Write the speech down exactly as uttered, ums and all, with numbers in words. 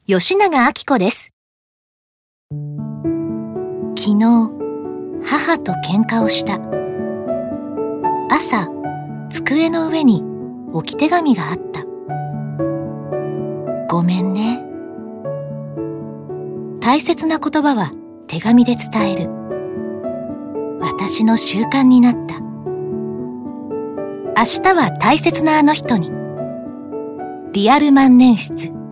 吉永明子です。昨日、母と喧嘩をした。朝、机の上に置き手紙があった。ごめんね。大切な言葉は手紙で伝える。私の習慣になった。明日は大切なあの人に。リアル万年筆。